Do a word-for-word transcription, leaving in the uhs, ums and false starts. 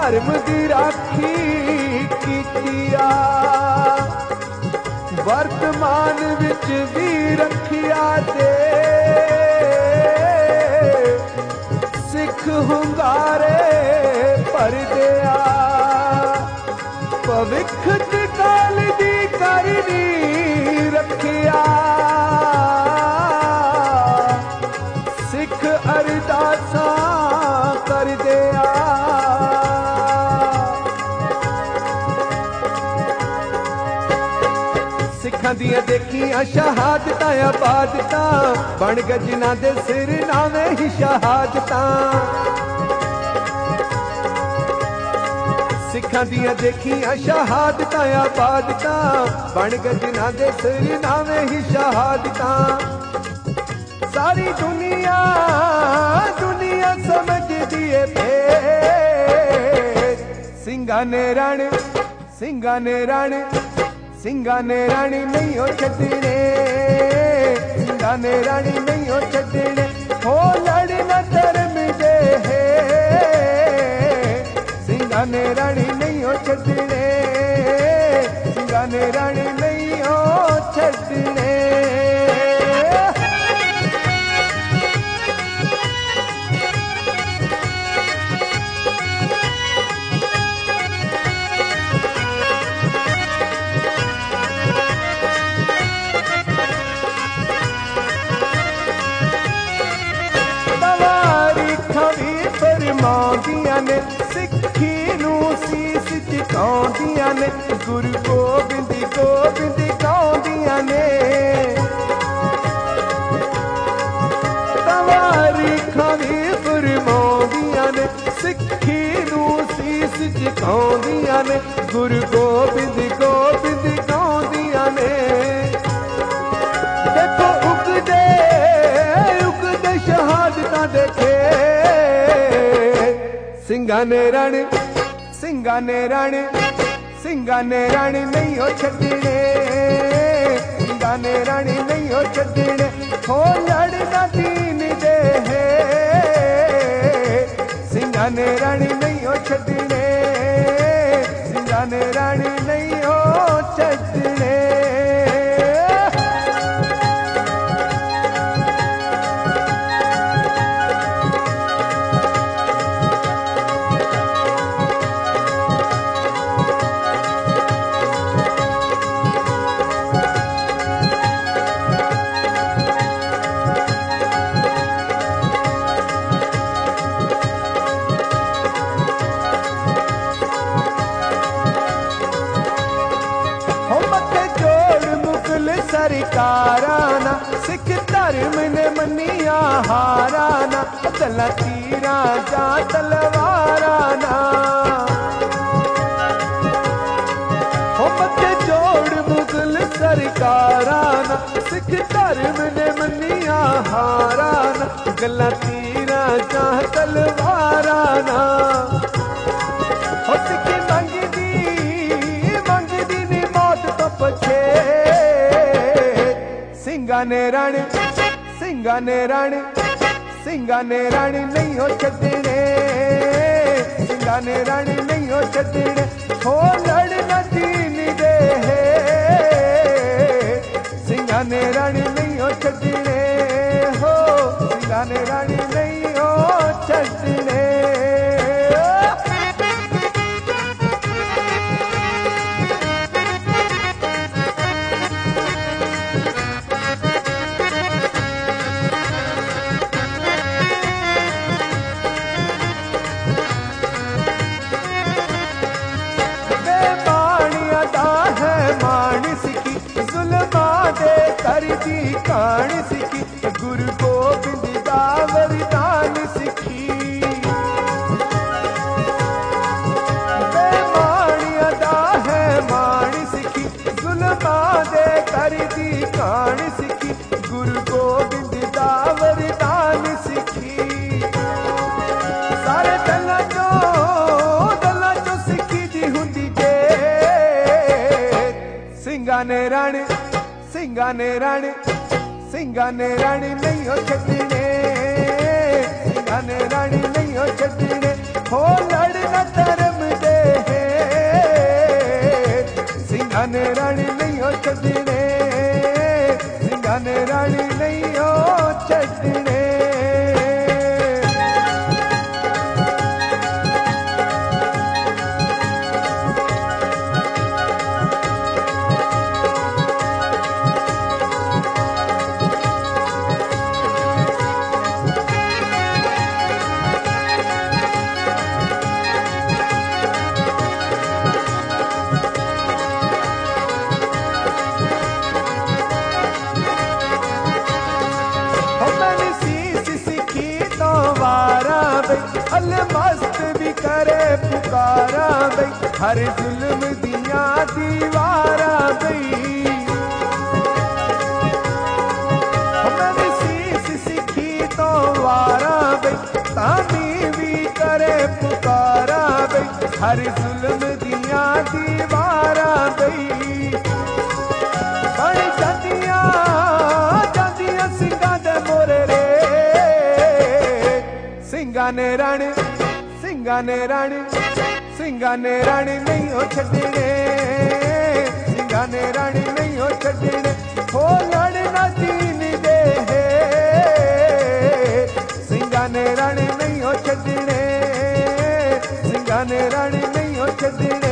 धर्म दी राखी कीतिया वर्तमान विच भी रखिया दे सिख हुंगारे भर दिया भविख च काल दी करनी रखिया सिख अरदासा कर दिया सिखां दियां देखियां शहादतां आबादतां बन गए जिन्हां दे सिर नावे ही शहादतां सिखां दियां देखियां शहादतां आबादतां बन गए जिन्हां दे सिर नावे ही शहादतां सारी दुनिया दुनिया समझदी है भेद सिंघां ने रण सिंघां ने रण सिंघां ने राणी नहीं हो छड्डणे सिंघां ने राणी नहीं हो छड्डणे हो लड़ना धर्म दे सिंघां ने राणी नहीं हो छड्डणे सिंघां ने राणी नहीं हो छड्डणे फरमाउंदियां ने सिक्खी नू सीस झुकाउंदियां ने गुरु गोबिंद गोबिंद गाउंदियां ने तवारीखां भी फरमाउंदियां ने सिक्खी नू सीस झुकाउंदियां ने गुरु गोबिंद गोबिंद गाउंदियां ने देखो उगदे उगदे शहादतां देखे सिंघां ने रण सिंघां ने रण सिंघां ने रण नहीं हो छड्डणे सिंघां ने रण नहीं हो छड्डणे हो लड़ना दीन दे सिंघां ने रण नहीं हो छड्डणे सिंघां ने रण नहीं हो छड्डणे सरकाराना सिख धर्म ने मनिया हाराना चला तीरा जा तलवाराना हो मथे जोड़ मुगल सरकाराना सिख धर्म ने मनिया हाराना गला तीरा जा तलवाराना हो सिख मंगदी मंगदी नी मौत तो पछे सिंघां ने रण सिंघां ने रण सिंघां ने रण नहीं हो छड्डणे सिंघां ने रण नहीं हो छड्डणे हो लड़ना दीन दे सिंघां ने रण नहीं हो छड्डणे हो सिंघां ने रण नहीं हो छड्डणे करदी कान सिखी गुरु गोबिंद दा वरदान सिखी बेमानिया दा है मान सिखी जुल्मा दे करदी कान सिखी गुरु गोबिंद दा वरदान सिखी सारे दलां चों दलां चों सिखी दी हुंदी जे सिंघां ने रण सिंघां ने रण सिंघां ने रण नहीं हो छड्डणे सिंघां ने रण नहीं हो छड्डणे हो लड़ना धर्म ਸਿੰਘਾਂ ਨੇ ਰਾਣੀ ਨਹੀਂ ਉਹ ਛੱਡਣੇ ਸਿੰਘਾਂ ਨੇ ਰਾਣੀ ਨਹੀਂ ਉਹ ਛੱਡਣੇ मस्त भी करे पुकारा बई हर जुल्म दिया दीवारा बई मैंने सीस सीखी तो वारा बई तामी भी करे पुकारा बई हर जुल्म दिया दीवारा बई बड़ जादिया जादिया सिंगा दे मोरे रे ਸਿੰਘਾਂ ਨੇ ਰਾਣੀ ਸਿੰਘਾਂ ਨੇ ਰਾਣੀ ਸਿੰਘਾਂ ਨੇ ਰਾਣੀ ਨਹੀਂ ਉਹ ਛੱਡਣੇ ਸਿੰਘਾਂ ਨੇ ਰਾਣੀ ਨਹੀਂ ਉਹ ਛੱਡਣੇ ਹੋ ਲੜਨਾ ਦੀਨ ਦੇ ਸਿੰਘਾਂ ਨੇ ਰਾਣੀ ਨਹੀਂ ਉਹ ਛੱਡਣੇ ਸਿੰਘਾਂ ਨੇ ਰਾਣੀ ਨਹੀਂ ਉਹ ਛੱਡਣੇ